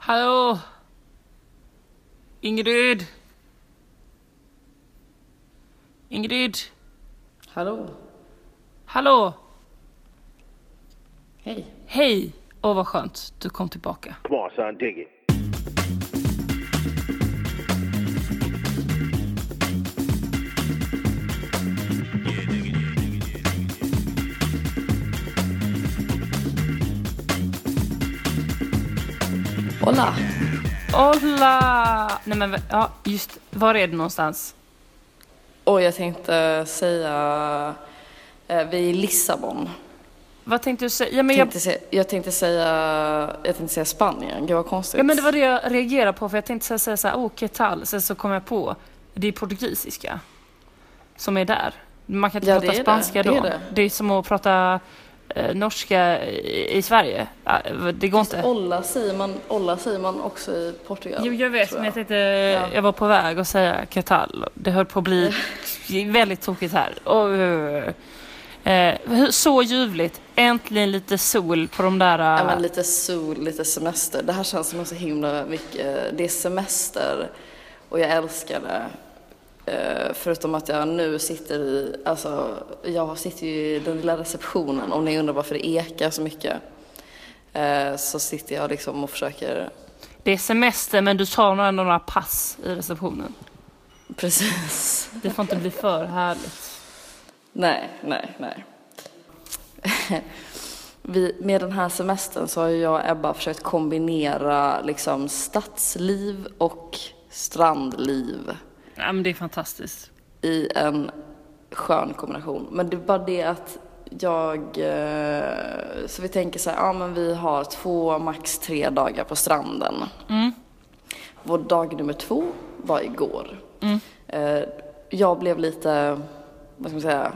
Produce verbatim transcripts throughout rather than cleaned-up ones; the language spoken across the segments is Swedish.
Hallå? Ingrid? Ingrid? Hallå? Hallå? Hej. Hej! Åh, vad skönt. Du kom tillbaka. Come on, son, dig it. Hola. Hola! Nej men, ja, just, var är det någonstans? Och jag tänkte säga, eh, vi är i Lissabon. Vad tänkte du säga? Ja, men Jag jag, tänkte, säga, jag tänkte säga, jag tänkte säga Spanien. Gud vad konstigt. ja, men det var det jag reagerade på, för jag tänkte säga, säga så här, åh, que tal? Sen så kom jag på, det är portugisiska som är där. Man kan inte Ja, prata det är spanska det. då. Det Det är är, det. som att prata eh, norska i, i Sverige. Ja, det går inte. Olla säger man, olla säger man också i Portugal. Jo, jag vet, tror men jag tänkte, Ja. jag var på väg att säga que tal. Det höll på att bli väldigt tokigt här. Och, eh, hur- så ljuvligt. Äntligen lite sol på de där... Ja, men lite sol, lite semester. Det här känns som så himla mycket. Det är semester och jag älskar det. Eh, Förutom att jag nu sitter i, alltså jag sitter ju i den lilla receptionen. Om ni undrar varför det ekar så mycket, eh, så sitter jag liksom och försöker. Det är semester, men du tar några, några pass i receptionen. Precis. Det får inte bli för härligt. Nej, nej, nej. Vi, med den här semestern så har jag och Ebba försökt kombinera liksom stadsliv och strandliv Ja, men det är fantastiskt. i en skön kombination. Men det är bara det att jag, eh, så vi tänker så här, ja men vi har två, max tre dagar på stranden. Mm. Vår dag nummer två var igår. Mm. Eh, jag blev lite, vad ska man säga,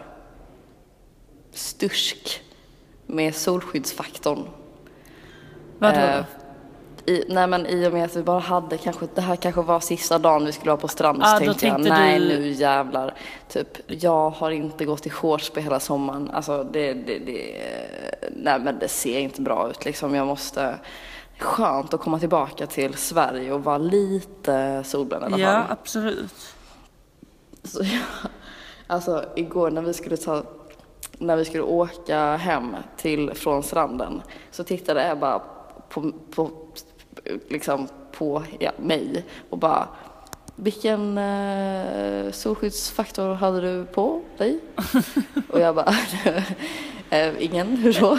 stursk med solskyddsfaktorn. Vadå? Eh, I, nej men i och med att vi bara hade kanske, det här kanske var sista dagen vi skulle vara på stranden, Ah, så då tänkte jag, tänkte nej du- nu jävlar. Typ, jag har inte gått i shorts på hela sommaren. Alltså det, det, det, nej men det ser inte bra ut liksom. Jag måste, skönt att komma tillbaka till Sverige och vara lite solbränd i alla fall. Ja, absolut. Så jag, alltså igår när vi skulle ta, när vi skulle åka hem till, från stranden, så tittade jag bara på, på, liksom på ja, mig och bara, vilken eh, solskyddsfaktor hade du på dig? Och jag bara, eh, ingen, hur så?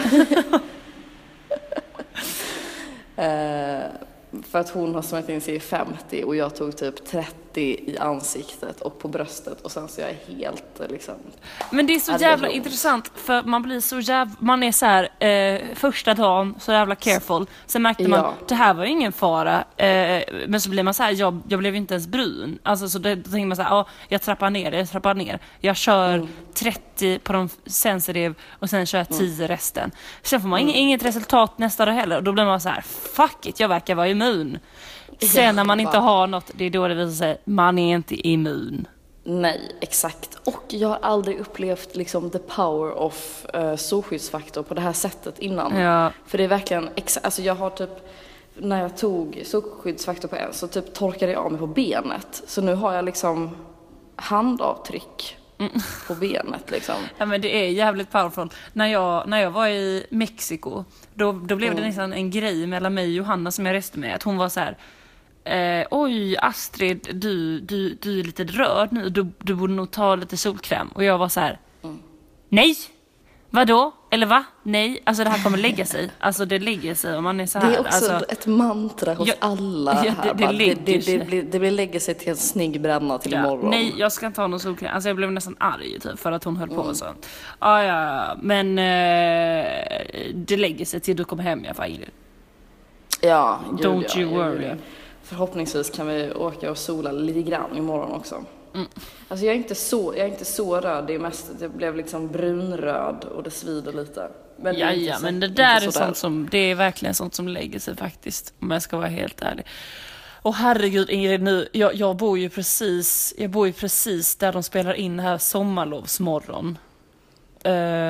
eh, för att hon har smörjt in sig i femtio och jag tog typ trettio i ansiktet och på bröstet, och sen så jag är helt eh, liksom. Men det är så Ja, det är jävla lugnt. intressant, för man blir så jävla, man är så här eh, första dagen så jävla careful. Sen märkte man, Ja. det här var ju ingen fara, eh, men så blir man så här, jag, jag blev inte ens brun. Alltså så det, då tänker man så här, ja, jag trappar ner, jag trappar ner. Jag kör Mm. trettio på de sensitive och sen kör jag tio resten. Sen får man Mm. ing- inget resultat nästa dag heller, och då blir man så här, fuck it, jag verkar vara immun. Sen Ja, när man inte bara- har något, det är då det visar sig, man är inte immun. Nej, exakt. Och jag har aldrig upplevt liksom the power of uh, solskyddsfaktor på det här sättet innan. Ja. För det är verkligen, exa- alltså jag har typ, när jag tog solskyddsfaktor på en så typ torkade jag av mig på benet. Så nu har jag liksom handavtryck på benet liksom. Ja, men det är jävligt powerful. När jag, när jag var i Mexiko, då, då blev det nästan en grej mellan mig och Johanna som jag reste med. Att hon var så här, eh, oj Astrid, du, du, du är lite röd nu, du, du borde nog ta lite solkräm. Och jag var så här, nej, vadå? Eller va? Nej, alltså det här kommer lägga sig. Alltså det lägger sig om man är så här. Det är också alltså, ett mantra hos Ja, alla ja, här. det- det Bara, lägger det, det, sig. det, blir, det blir lägga sig till en snygg bränna till ja, imorgon. nej, jag ska inte ha någon solkräm. Alltså jag blev nästan arg typ, för att hon höll på och sånt. Ah, ja, men eh, det lägger sig till du kommer hem i alla fall. Ja, gud, Don't ja, you gud, worry. ja. Förhoppningsvis kan vi åka och sola lite grann imorgon också. Mm. Alltså jag är inte så, jag är inte så röd, det är mest att jag blev liksom brunröd och det svider lite. Men det är Ja, inte ja, så- men det inte där är sådär. sånt som, det är verkligen sånt som lägger sig faktiskt, om jag ska vara helt ärlig. Och herregud Ingrid, nu, jag, jag bor ju precis, jag bor ju precis där de spelar in här Sommarlovsmorgon. Uh,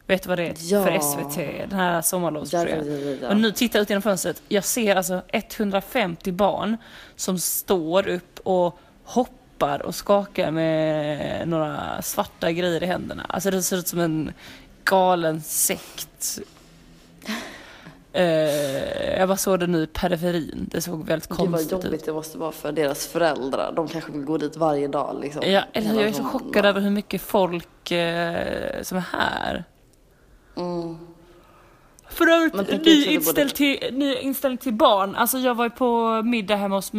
Vet du vad det är Ja. för S V T? Den här sommarlovsprogrammet. Ja, ja, ja, ja. Och nu tittar jag ut genom fönstret. Jag ser alltså etthundrafemtio barn som står upp och hoppar och skakar med några svarta grejer i händerna. Alltså det ser ut som en galen sekt. uh, jag bara såg det nu i periferin. Det såg väldigt Gud, konstigt vad jobbigt ut. det måste vara för deras föräldrar. De kanske vill gå dit varje dag. Liksom. Ja, eller hur? Jag är så Hela chockad sommaren. över hur mycket folk uh, som är här. Mm. För övrigt, Man tänker ny inte det både- inställning till, ny inställning till barn. Alltså jag var ju på middag hemma hos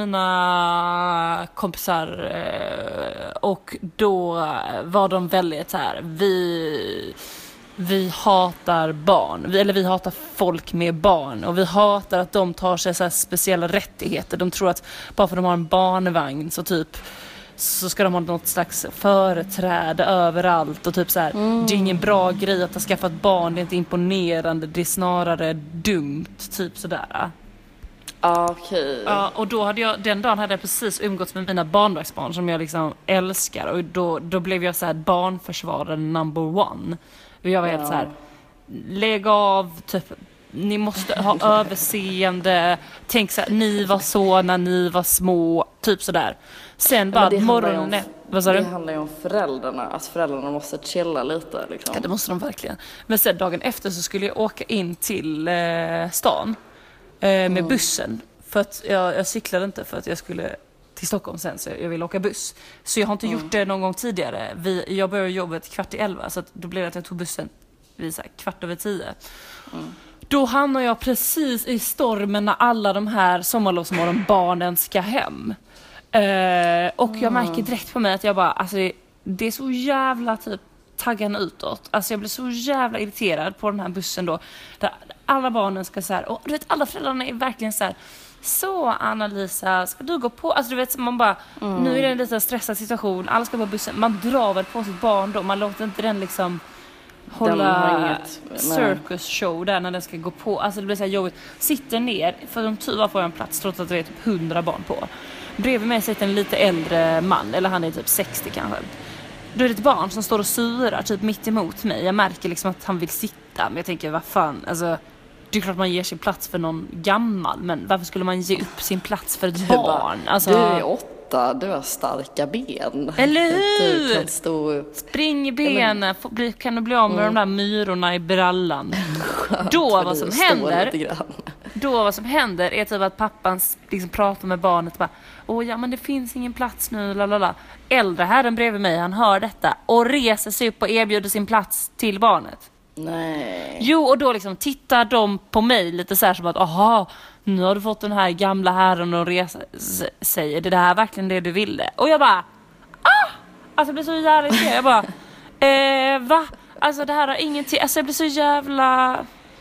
mina kompisar eh, och då var de väldigt så här: vi, vi hatar barn, vi, eller vi hatar folk med barn och vi hatar att de tar sig så här speciella rättigheter. De tror att bara för att de har en barnvagn så typ så ska de ha något slags företräde överallt och typ så här, Mm. det är ingen bra grej att ha skaffat barn, det är inte imponerande, det är snarare dumt, typ sådär. Ah, okej. Ja, och då hade jag, den dagen hade jag precis umgåtts med mina barnvaktsbarn som jag liksom älskar och då, då blev jag så här barnförsvarare number one. Och jag var helt Ja. så här: lägg av, typ, ni måste ha överseende, tänk så här, ni var så när ni var små, typ sådär. Sen bara det handlar ju om- morgonen efter, vad sa Det du? handlar ju om föräldrarna. Att föräldrarna måste chilla lite. Liksom. Ja, det måste de verkligen. Men sen dagen efter så skulle jag åka in till eh, stan eh, med Mm. bussen. För att jag, jag cyklade inte för att jag skulle till Stockholm sen, så jag ville åka buss. Så jag har inte Mm. gjort det någon gång tidigare. Vi, jag började jobbet kvart i elva, så att då blev det att jag tog bussen vid så här, kvart över tio. Mm. Då hamnar jag precis i stormen när alla de här sommarlovsmorgonbarnen ska hem. Eh, och jag märker direkt på mig att jag bara, alltså det, det är så jävla typ taggarna utåt. Alltså jag blir så jävla irriterad på den här bussen då. Där alla barnen ska så här, och du vet alla föräldrarna är verkligen så här: så Anna-Lisa, ska du gå på? Alltså du vet, man bara, Mm. nu är det en liten stressad situation, alla ska på bussen. Man drar väl på sitt barn då, man låter inte den liksom har hålla inget- nej. circus show där när den ska gå på. Alltså det blir så här jobbigt. Sitter ner, för de tur får jag en plats trots att det är typ hundra barn på. Bredvid mig sitter en lite äldre man, eller han är typ sextio kanske. Då är det ett barn som står och surar typ mitt emot mig. Jag märker liksom att han vill sitta, men jag tänker, vad fan, alltså det är klart man ger sin plats för någon gammal, men varför skulle man ge upp sin plats för ett Du bara, barn? Alltså, Du är åtta, du har starka ben. Eller Du hur? kan stå upp. spring i benen, få bli, kan du bli av med Mm. de där myrorna i brallan. Då för vad dig som att stå händer lite grann. Då vad som händer är typ att pappan s- liksom pratar med barnet och bara, åh ja men det finns ingen plats nu, lalala. Äldre herren bredvid mig, han hör detta och reser sig upp och erbjuder sin plats till barnet. Nej. Jo, och då liksom tittar de på mig lite så här som att, aha, nu har du fått den här gamla herren att resa s- sig. Är det här verkligen det du ville? Och jag bara, ah! Alltså jag blir så jävla irriterad. Jag bara, eh, va? Alltså det här har ingenting, alltså jag blir så jävla...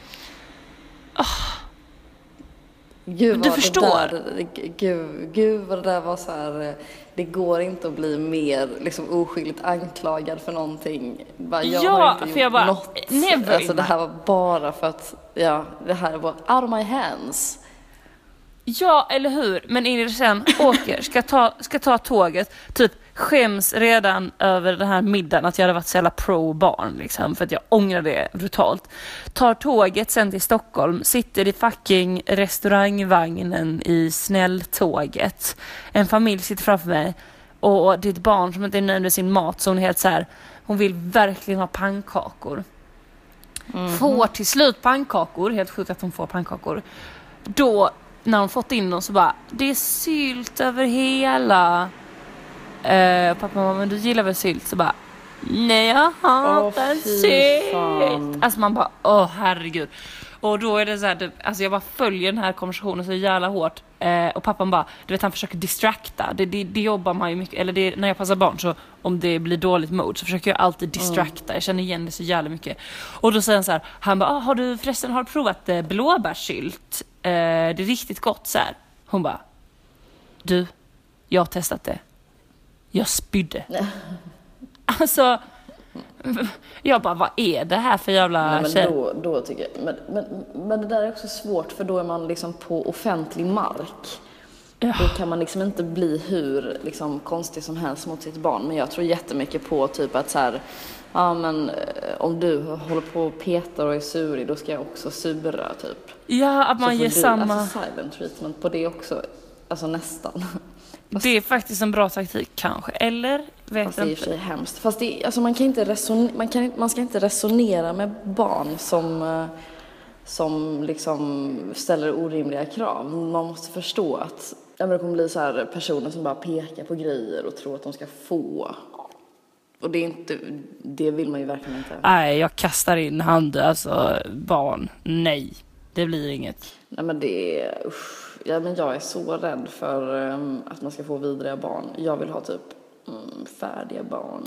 Gud, Du vad förstår. Det där, gud, gud vad det där var så här. eh, Det går inte att bli mer liksom, oskyldigt anklagad för någonting. Bara, jag Ja, har inte för gjort jag bara, något. never Alltså, in det my- här var bara för att, ja, det här var out of my hands. Ja, eller hur? Men Ingrid sen åker, ska ta, ska ta tåget, typ skäms redan över den här middagen att jag hade varit så jävla pro-barn liksom, för att jag ångrar det brutalt. Tar tåget sen till Stockholm, sitter i fucking restaurangvagnen i snälltåget. En familj sitter framför mig och det är ett barn som inte är nöjd med sin mat, så hon är helt så här, hon vill verkligen ha pannkakor. Får till slut pannkakor, helt sjukt att hon får pannkakor. Då när hon fått in dem så bara, det är sylt över hela. Eh, pappa mamma, men du gillar väl sylt? Så bara, nej jag hatar Åh, fy sylt. fan. Alltså man bara, åh herregud. Och då är det så här, typ, alltså jag bara följer den här konversationen så jävla hårt. Eh, och pappan bara, du vet han försöker distracta. Det, det, det jobbar man ju mycket, eller det, när jag passar barn så om det blir dåligt mode så försöker jag alltid distracta. Jag känner igen det så jävla mycket. Och då säger han så här, han bara, ah, har du förresten har du provat eh, blåbärssylt? Eh, det är riktigt gott så här. Hon bara, du, jag har testat det. Jag spydde. Alltså, jag bara, vad är det här för jävla Nej, men tjej? då, då tycker jag, men, men, men det där är också svårt för då är man liksom på offentlig mark. Ja. Då kan man liksom inte bli hur liksom, konstig som helst mot sitt barn. Men jag tror jättemycket på typ att så här, ja men om du håller på och petar och är surig, då ska jag också sura typ. Ja, att man ger du, samma... Alltså silent treatment på det också, alltså nästan. Fast... Det är faktiskt en bra taktik kanske, eller? Vet Fast det är i och för sig hemskt. Fast det, alltså man kan inte reson... man, kan, man ska inte resonera med barn som, som liksom ställer orimliga krav. Man måste förstå att ja, men det kommer bli så här personer som bara pekar på grejer och tror att de ska få. Och det är inte, det vill man ju verkligen inte. Nej, jag kastar in hand, alltså barn. Nej, det blir inget. Nej men det är, usch. Ja men jag är så rädd för um, att man ska få vidriga barn. Jag vill ha typ mm, färdiga barn.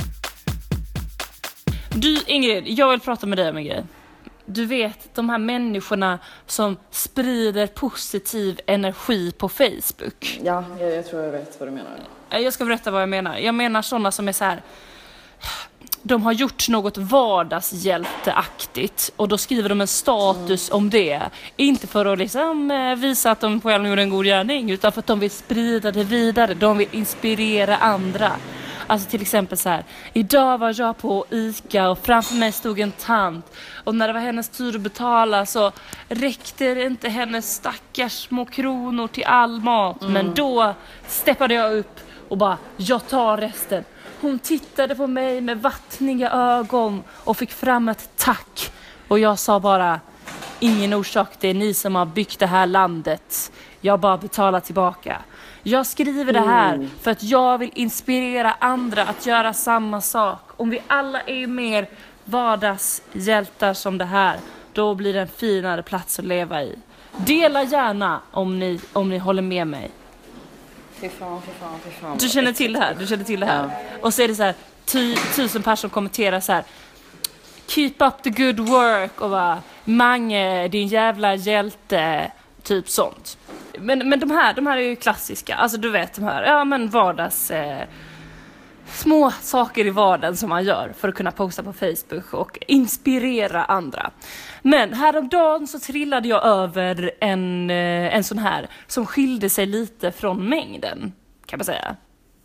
Du Ingrid, jag vill prata med dig om en grej. Du vet, de här människorna som sprider positiv energi på Facebook. Ja, jag, jag tror jag vet vad du menar. Jag ska berätta vad jag menar. Jag menar sådana som är så här. De har gjort något vardagshjälteaktigt och då skriver de en status mm. om det. Inte för att liksom visa att de själva gjorde en god gärning, utan för att de vill sprida det vidare. De vill inspirera andra. Alltså till exempel så här: idag var jag på ICA och framför mig stod en tant. Och när det var hennes tur att betala så räckte det inte hennes stackars små kronor till all mat. Mm. Men då steppade jag upp och bara, jag tar resten. Hon tittade på mig med vattniga ögon och fick fram ett tack. Och jag sa bara, ingen orsak, det är ni som har byggt det här landet. Jag bara betalar tillbaka. Jag skriver det här för att jag vill inspirera andra att göra samma sak. Om vi alla är mer vardagshjältar som det här, då blir det en finare plats att leva i. Dela gärna om ni, om ni håller med mig. Fy fan, fy fan, fy fan. Du känner till det här, du känner till det här. Ja. Och så är det så här, ty, tusen personer kommenterar så här: keep up the good work, och bara, Mange, din jävla hjälte, typ sånt. Men, men de här, de här är ju klassiska. Alltså du vet de här, ja men vardags eh, små saker i vardagen som man gör för att kunna posta på Facebook och inspirera andra. Men häromdagen så trillade jag över en, eh, en sån här som skilde sig lite från mängden, kan man säga.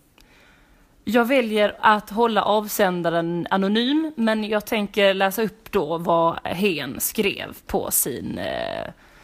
Jag väljer att hålla avsändaren anonym, men jag tänker läsa upp då vad hen skrev på sin eh,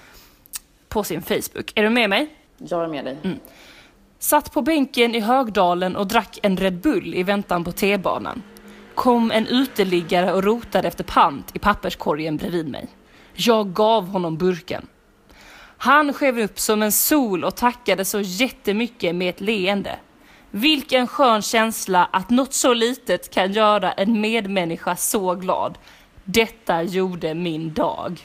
på sin Facebook. Är du med mig? Jag är med dig. Mm. Satt på bänken i Högdalen och drack en Red Bull i väntan på T-banan. Kom en uteliggare och rotade efter pant i papperskorgen bredvid mig. Jag gav honom burken. Han skev upp som en sol och tackade så jättemycket med ett leende. Vilken skön känsla att något så litet kan göra en medmänniska så glad. Detta gjorde min dag.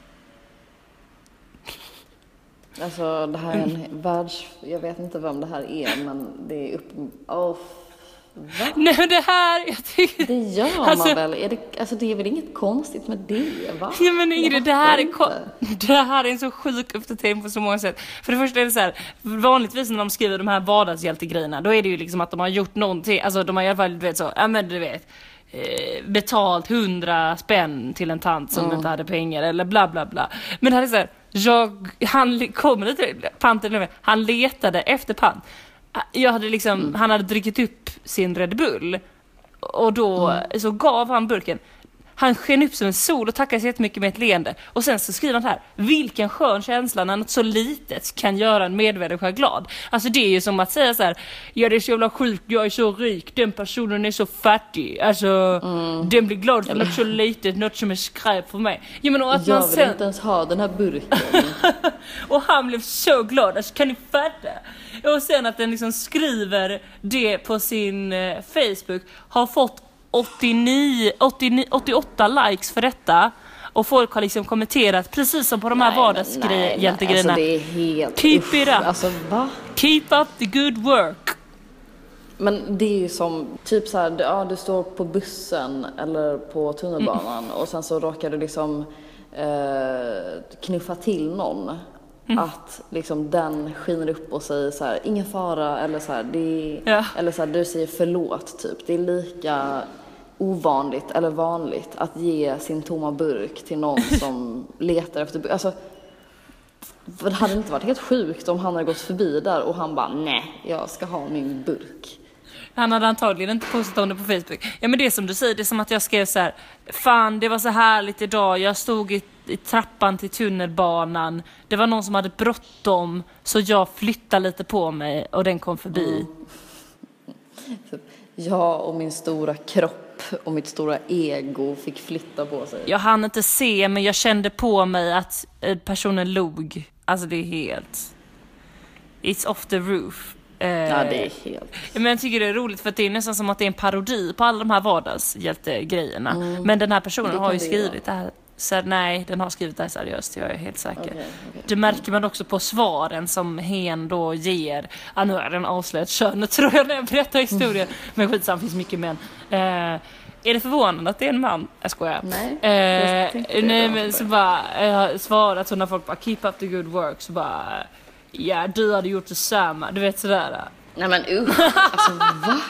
Alltså det här är en världs... Jag vet inte vem det här är, men det är upp... Oh, va? Nej, men det här... Jag tycker... Det gör alltså... man väl? Är det... Alltså det är väl inget konstigt med det, va? Ja, men Ingrid, det här, är ko... det här är en så sjuk uppdatering på så många sätt. För det första är det så här, vanligtvis när de skriver de här vardagshjältegrejerna, då är det ju liksom att de har gjort någonting, alltså de har i alla fall, du vet så, ja men du vet, eh, betalt hundra spänn till en tant som mm. inte hade pengar, eller bla bla bla. Men det här är så här, jag, han kommer lite, panten, han letade efter pant. Jag hade liksom, mm. han hade druckit upp sin Red Bull och då mm. så gav han burken. Han sken upp som en sol och tackade så jättemycket med ett leende. Och sen så skriver han här: vilken skön känsla när något så litet kan göra en medmänniska glad. Alltså det är ju som att säga så här: ja, det är så jävla sjukt, jag är så rik, den personen är så fattig. Alltså mm. den blir glad för något så litet, något som är skräp för mig. Ja, men och att jag man vill sen... inte ens ha den här burken. Och han blev så glad, alltså kan ni fatta? Och sen att den liksom skriver det på sin eh, Facebook, har fått åttionio, åttio, åttioåtta likes för detta. Och folk har liksom kommenterat precis som på de här vardagshjältegrejerna. Alltså det är helt... Keep uff, it up. Alltså va? Keep up the good work. Men det är ju som typ så här, ja, du står på bussen eller på tunnelbanan mm. och sen så råkar du liksom eh, knuffa till någon. Mm. Att liksom den skiner upp och säger så här, ingen fara, eller så här, det är, ja. Eller så här, du säger förlåt typ. Det är lika ovanligt eller vanligt att ge sin tomma burk till någon som letar efter burk. Alltså, För det hade inte varit helt sjukt om han hade gått förbi där och han bara, nej, jag ska ha min burk. Han hade antagligen inte postat om det på Facebook. Ja, men det är som du säger, det är som att jag skrev så här: fan, det var så härligt idag. Jag stod i, i trappan till tunnelbanan. Det var någon som hade bråttom, så jag flyttade lite på mig och den kom förbi. Mm. Jag och min stora kropp och mitt stora ego fick flytta på sig. Jag hann inte se, men jag kände på mig att personen log. Alltså det är helt... It's off the roof. Ja, det är helt... Men jag tycker det är roligt för att det är nästan som att det är en parodi på alla de här vardagshjältegrejerna. Mm. Men den här personen har ju skrivit det här. Så nej, den har skrivit det här seriöst, jag är helt säker. Okay, okay. Det märker man också på svaren som hen då ger. Ja, nu är den avslöjat könet, tror jag, när jag berättar historien. Men skitsam, finns mycket män. Eh, är det förvånande att det är en man? Jag skojar. Nej, eh, nej men så bara, jag har svarat så när folk bara keep up the good work, så bara, ja, du hade gjort detsamma. Du vet sådär. Nej men usch, alltså va?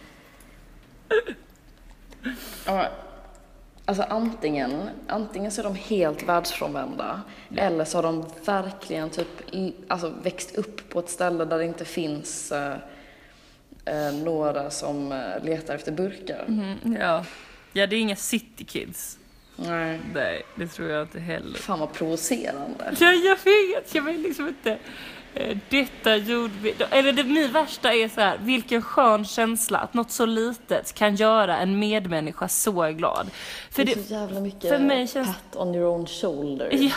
Ja. Alltså antingen, antingen så är de helt världsfrånvända, ja. Eller så har de verkligen typ alltså växt upp på ett ställe där det inte finns eh, eh, några som eh, letar efter burkar. Mm, ja. ja, det är inga city kids. Nej. Nej, det tror jag inte heller. Fan vad provocerande. Ja, jag vet, jag vet liksom inte. Detta gjorde vi... Eller det min värsta är så här: vilken skön känsla att något så litet kan göra en medmänniska så glad. För det är så jävla mycket för mig känns... pat on your own shoulder. Ja.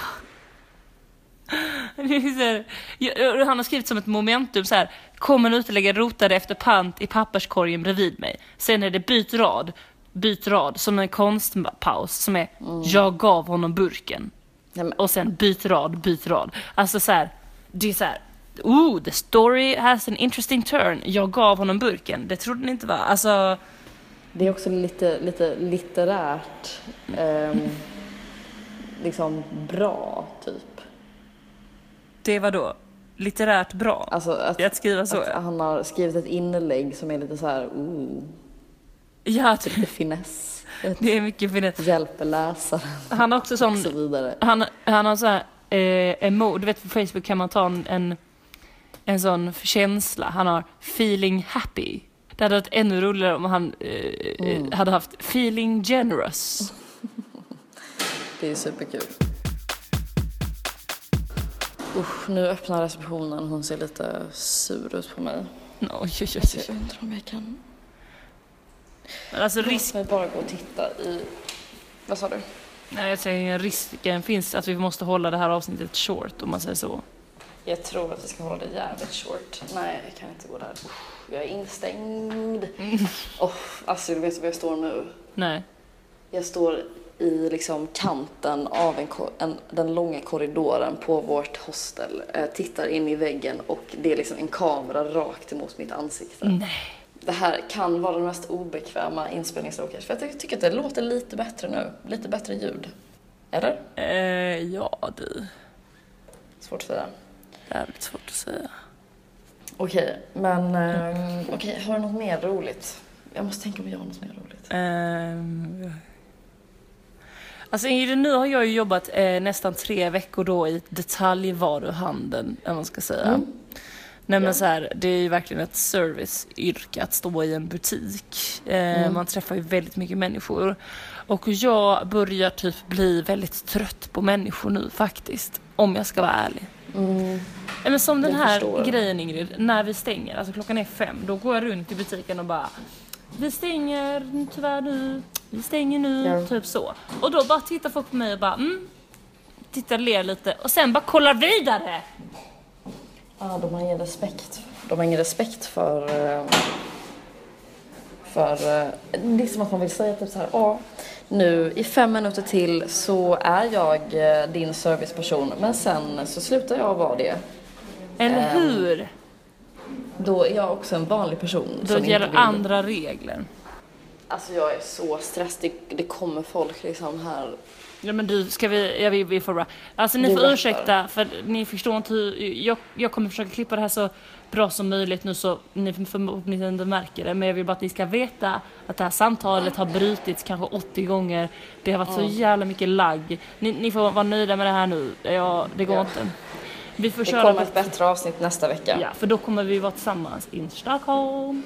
Det är så här, han har skrivit som ett momentum så här: kommer utlägga rotade efter pant i papperskorgen bredvid mig. Sen är det byt rad, byt rad som en konstpaus som är mm. jag gav honom burken. Ja, men... Och sen byt rad, byt rad. Alltså så här, det är så här, oh, the story has an interesting turn. Jag gav honom burken. Det trodde ni inte var. Alltså, det är också lite, lite litterärt eh, liksom bra, typ. Det var då litterärt bra. Alltså att, att skriva så. Att han har skrivit ett inlägg som är lite så här, oh. Ja, lite finess. Det är mycket finess. Hjälper läsaren. Han har också sån, så vidare. Han, han har så här eh, emo, du vet på Facebook kan man ta en, en en sån känsla. Han har feeling happy. Det hade varit ännu roligare om han eh, mm. hade haft feeling generous. Det är superkul. Usch, nu öppnar receptionen. Hon ser lite sur ut på mig. No, oj, oj, oj. Jag undrar om jag kan... Men alltså risk... Jag bara gå och titta i... Vad sa du? Nej, jag säger risken finns att vi måste hålla det här avsnittet short, om man säger så. Jag tror att vi ska hålla det jävligt short. Nej, jag kan inte gå där. Jag är instängd. Mm. Oh, alltså, du vet var jag står nu? Nej. Jag står i liksom kanten av en, en, den långa korridoren på vårt hostel. Jag tittar in i väggen och det är liksom en kamera rakt emot mitt ansikte. Nej. Det här kan vara den mest obekväma inspelningsråket. För jag tycker att det låter lite bättre nu. Lite bättre ljud. Eller? Eh, ja, du. Svårt att säga. Jävligt svårt att säga. Okej, men eh, okej, har du något mer roligt? Jag måste tänka om jag har något mer roligt. Um, alltså Ingrid, nu har jag ju jobbat eh, nästan tre veckor då i detaljvaruhandeln, om man ska säga. Mm. Nej, men ja. Så här, det är ju verkligen ett serviceyrke att stå i en butik. Eh, mm. Man träffar ju väldigt mycket människor. Och jag börjar typ bli väldigt trött på människor nu faktiskt, om jag ska vara ärlig. Mm. Men som den här förstår. grejen, Ingrid, när vi stänger, alltså klockan är fem, då går jag runt i butiken och bara, vi stänger tyvärr nu, vi stänger nu, ja. Typ så. Och då bara tittar folk på mig och bara, mm, tittar och ler lite och sen bara kollar vidare. Ja, de har ingen respekt. De har ingen respekt för, för, det är som att man vill säga typ så här, ja, nu i fem minuter till så är jag din serviceperson, men sen så slutar jag vara det. Eller um, hur? Då är jag också en vanlig person. Då som gäller inte vill... andra regler. Alltså jag är så stressad. Det, det kommer folk liksom här. Ja, men du, ska vi, ja, vi, vi får bra. Alltså ni du får ursäkta, för ni förstår inte hur, jag, jag kommer försöka klippa det här så bra som möjligt nu så ni förmodligen inte märker det. Men jag vill bara att ni ska veta att det här samtalet har brutits kanske åttio gånger. Det har varit mm. så jävla mycket lagg. Ni, ni får vara nöjda med det här nu. Ja, det går ja. inte. Vi får Det köra kommer på- ett bättre avsnitt nästa vecka. Ja, för då kommer vi vara tillsammans i Stockholm.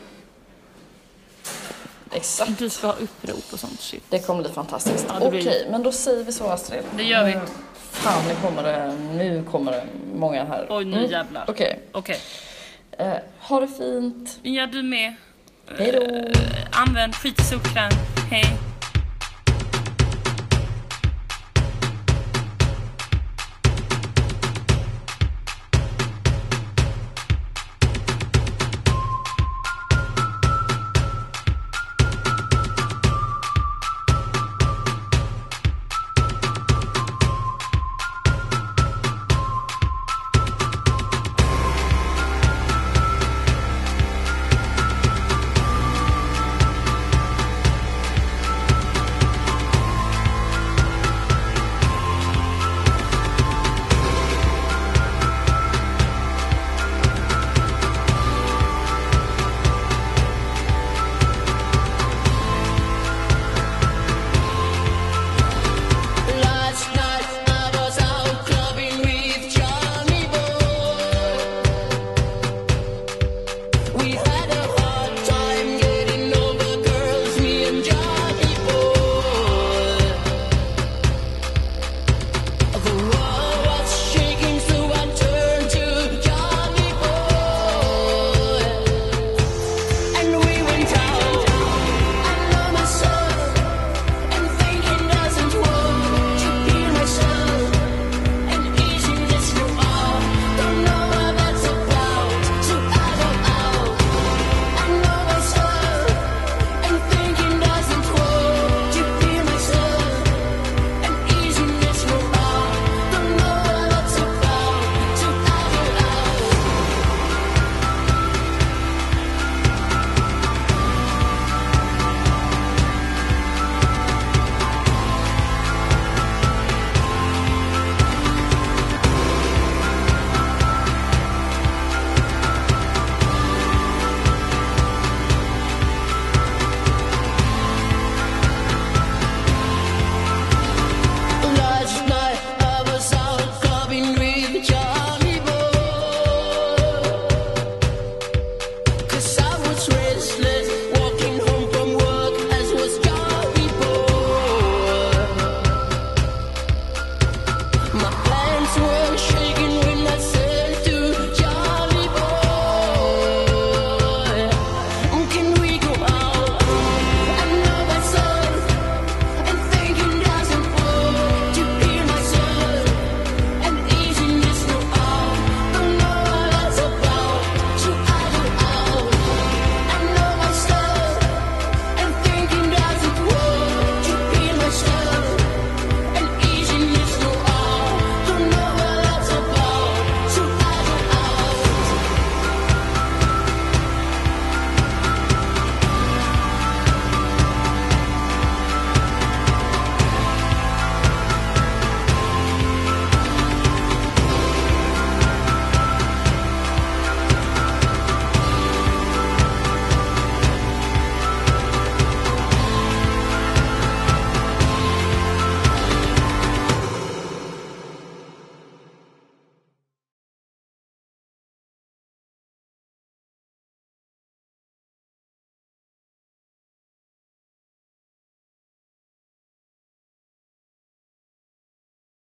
Exakt. Du ska ha upprop och sånt shit. Det kommer bli fantastiskt. Ja, det Okej, blir- men då säger vi så, Astrid. Det gör vi. Mm, Fan, nu kommer det, nu kommer det många här. Oj, nu jävlar. Okej. Okej. Eh, ha det fint. Ja, du med. Hej då. Använd skit i solkräm. Hej.